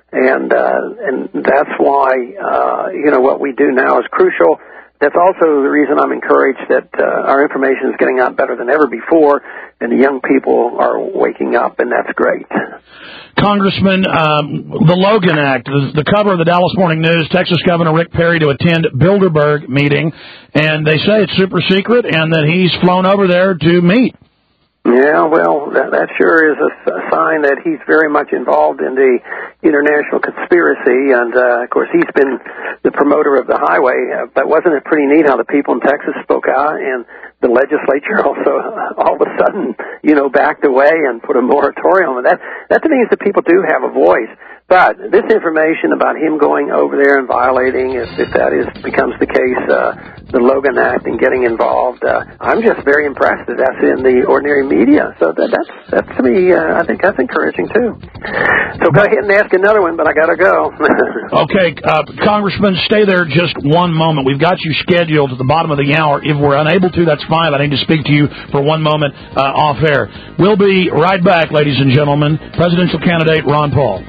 And uh, and that's why, uh, you know, what we do now is crucial. That's also the reason I'm encouraged that uh, our information is getting out better than ever before, and the young people are waking up, and that's great. Congressman, um, the Logan Act, the, the cover of the Dallas Morning News, Texas Governor Rick Perry to attend Bilderberg meeting, and they say it's super secret and that he's flown over there to meet. Yeah, well, that, that sure is a, a sign that he's very much involved in the international conspiracy, and, uh, of course, he's been the promoter of the highway. Uh, but wasn't it pretty neat how the people in Texas spoke out, and the legislature also uh, all of a sudden, you know, backed away and put a moratorium on that? That means that people do have a voice. But this information about him going over there and violating, if, if that is becomes the case, uh, the Logan Act and getting involved, uh, I'm just very impressed that that's in the ordinary media. So that, that's, that's to me, uh, I think that's encouraging too. So go ahead and ask another one, but I got to go. Okay, uh, Congressman, stay there just one moment. We've got you scheduled at the bottom of the hour. If we're unable to, that's fine. I need to speak to you for one moment uh, off air. We'll be right back, ladies and gentlemen. Presidential candidate Ron Paul.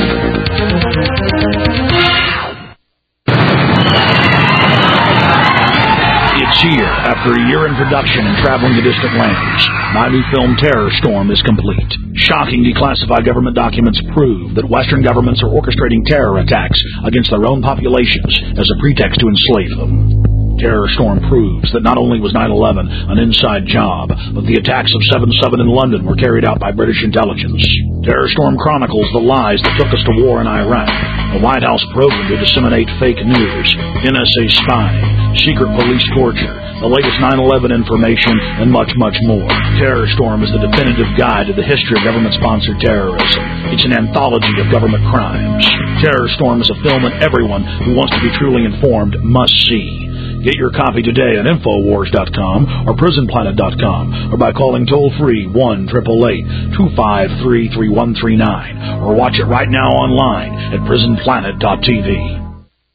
It's here. After a year in production and traveling to distant lands, my new film Terror Storm is complete. Shocking declassified government documents prove that Western governments are orchestrating terror attacks against their own populations as a pretext to enslave them. Terror Storm proves that not only was nine eleven an inside job, but the attacks of seven seven in London were carried out by British intelligence. Terror Storm chronicles the lies that took us to war in Iraq, the White House program to disseminate fake news, N S A spying, secret police torture, the latest nine eleven information, and much, much more. Terror Storm is the definitive guide to the history of government-sponsored terrorism. It's an anthology of government crimes. Terror Storm is a film that everyone who wants to be truly informed must see. Get your copy today at Infowars dot com or Prison Planet dot com or by calling toll-free one eight eight eight, two five three, three one three nine or watch it right now online at Prison Planet dot T V.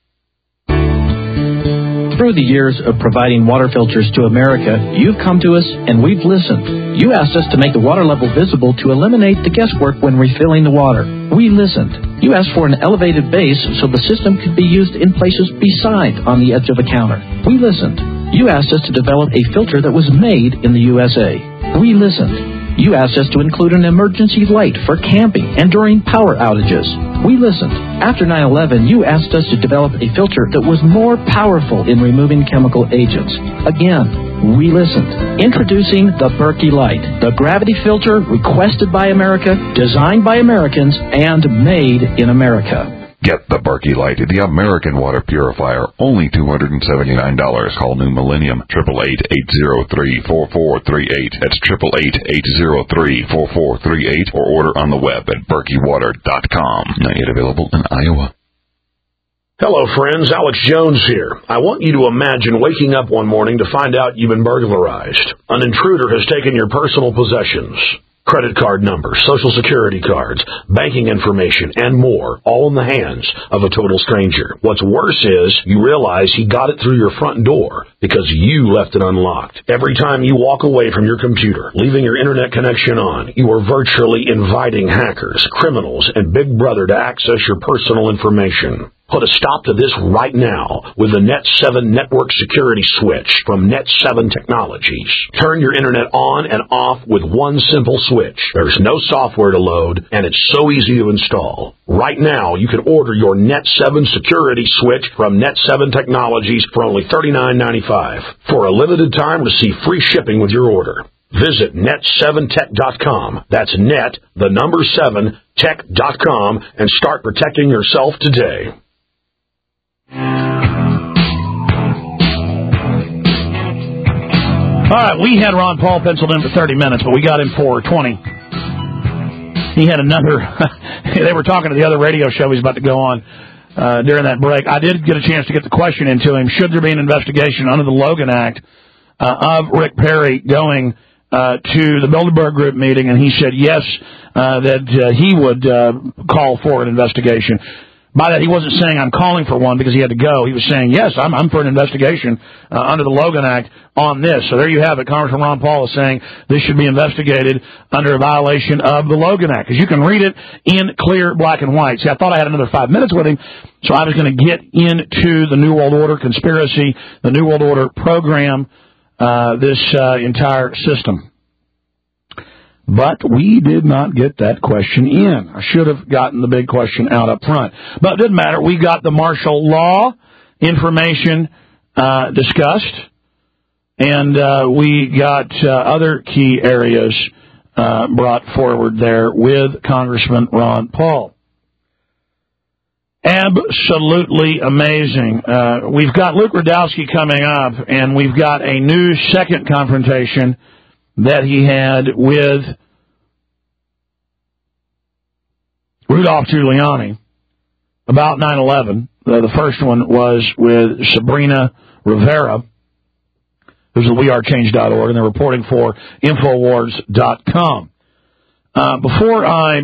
Through the years of providing water filters to America, you've come to us and we've listened. You asked us to make the water level visible to eliminate the guesswork when refilling the water. We listened. You asked for an elevated base so the system could be used in places beside on the edge of a counter. We listened. You asked us to develop a filter that was made in the U S A. We listened. You asked us to include an emergency light for camping and during power outages. We listened. After nine eleven, you asked us to develop a filter that was more powerful in removing chemical agents. Again, we listened. Introducing the Berkey Light, the gravity filter requested by America, designed by Americans, and made in America. Get the Berkey Light, the American water purifier, only two hundred seventy-nine dollars. Call New Millennium, eight eight eight, eight zero three, four four three eight. That's eight eight eight, eight zero three, four four three eight, or order on the web at berkey water dot com. Not yet available in Iowa. Hello, friends. Alex Jones here. I want you to imagine waking up one morning to find out you've been burglarized. An intruder has taken your personal possessions. Credit card numbers, social security cards, banking information, and more, all in the hands of a total stranger. What's worse is you realize he got it through your front door because you left it unlocked. Every time you walk away from your computer, leaving your internet connection on, you are virtually inviting hackers, criminals, and Big Brother to access your personal information. Put a stop to this right now with the Net seven Network Security Switch from Net seven Technologies. Turn your internet on and off with one simple switch. There's no software to load, and it's so easy to install. Right now, you can order your Net seven Security Switch from Net seven Technologies for only thirty-nine ninety-five. For a limited time, receive free shipping with your order. Visit net seven tech dot com. That's net, the number seven, tech dot com, and start protecting yourself today. All right, we had Ron Paul penciled in for thirty minutes, but we got him for twenty. He had another, they were talking to the other radio show he's about to go on uh, during that break. I did get a chance to get the question into him, should there be an investigation under the Logan Act uh, of Rick Perry going uh, to the Bilderberg Group meeting, and he said yes, uh, that uh, he would uh, call for an investigation. By that, he wasn't saying I'm calling for one because he had to go. He was saying, yes, I'm, I'm for an investigation uh, under the Logan Act on this. So there you have it. Congressman Ron Paul is saying this should be investigated under a violation of the Logan Act. Because you can read it in clear black and white. See, I thought I had another five minutes with him, so I was going to get into the New World Order conspiracy, the New World Order program, uh, this uh, entire system. But we did not get that question in. I should have gotten the big question out up front. But it didn't matter. We got the martial law information uh, discussed, and uh, we got uh, other key areas uh, brought forward there with Congressman Ron Paul. Absolutely amazing. Uh, we've got Luke Rudkowski coming up, and we've got a new second confrontation that he had with Rudolph Giuliani about nine eleven. Uh, the first one was with Sabrina Rivera, who's at we are change dot org, and they're reporting for Infowars dot com. Uh, before I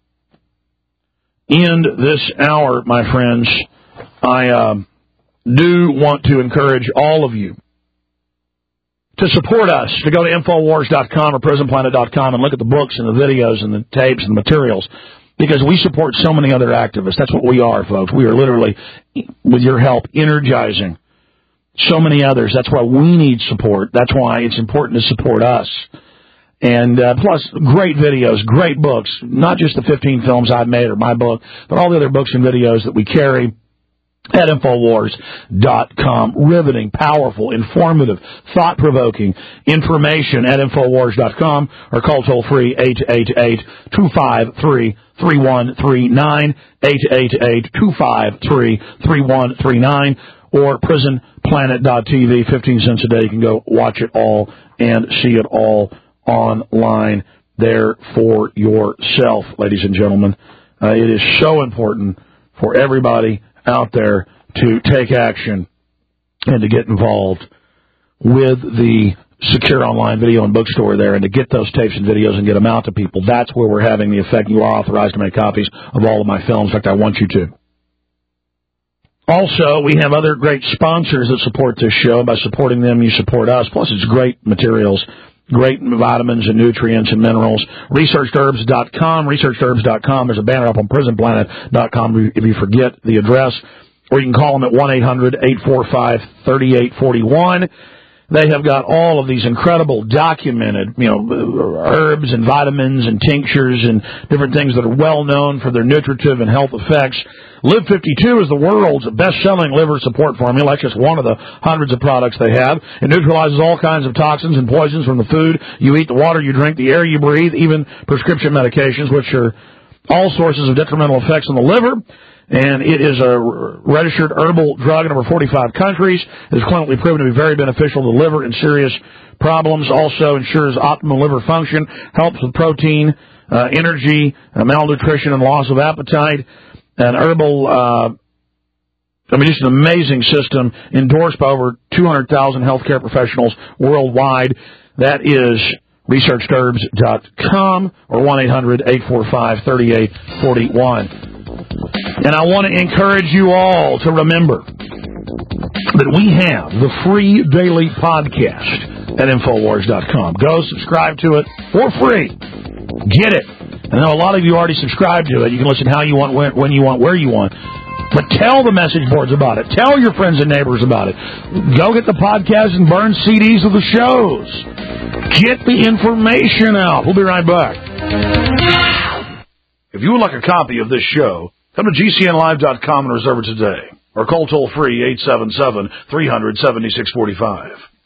end this hour, my friends, I uh, do want to encourage all of you to support us, to go to Infowars dot com or Prison Planet dot com and look at the books and the videos and the tapes and the materials, because we support so many other activists. That's what we are, folks. We are literally, with your help, energizing so many others. That's why we need support. That's why it's important to support us. And uh, plus, great videos, great books, not just the fifteen films I've made or my book, but all the other books and videos that we carry at Infowars dot com. Riveting, powerful, informative, thought-provoking information at Infowars dot com, or call toll-free eight eight eight, two five three, three one three nine, eight eight eight, two five three, three one three nine, or Prison Planet dot T V, fifteen cents a day. You can go watch it all and see it all online there for yourself, ladies and gentlemen. Uh, it is so important for everybody out there to take action and to get involved with the secure online video and bookstore there, and to get those tapes and videos and get them out to people. That's where we're having the effect. You are authorized to make copies of all of my films. In fact, I want you to. Also, we have other great sponsors that support this show. By supporting them, you support us. Plus, it's great materials, great vitamins and nutrients and minerals. Researched Herbs dot com, Researched Herbs dot com. There's a banner up on Prison Planet dot com if you forget the address. Or you can call them at one eight hundred, eight four five, three eight four one. They have got all of these incredible documented, you know, herbs and vitamins and tinctures and different things that are well known for their nutritive and health effects. Live fifty-two is the world's best-selling liver support formula. That's just one of the hundreds of products they have. It neutralizes all kinds of toxins and poisons from the food you eat, the water you drink, the air you breathe, even prescription medications, which are all sources of detrimental effects on the liver. And it is a registered herbal drug in over forty-five countries. It is clinically proven to be very beneficial to the liver and serious problems. Also ensures optimal liver function, helps with protein, uh, energy, uh, malnutrition, and loss of appetite. An herbal, uh, I mean, just an amazing system endorsed by over two hundred thousand healthcare professionals worldwide. That is Researched Herbs dot com or one eight hundred, eight four five, three eight four one. And I want to encourage you all to remember that we have the free daily podcast at Infowars dot com. Go subscribe to it for free. Get it. I know a lot of you already subscribe to it. You can listen how you want, when, when you want, where you want. But tell the message boards about it. Tell your friends and neighbors about it. Go get the podcast and burn C Ds of the shows. Get the information out. We'll be right back. If you would like a copy of this show, come to G C N live dot com and reserve it today. Or call toll-free eight seven seven, three hundred, seventy-six forty-five.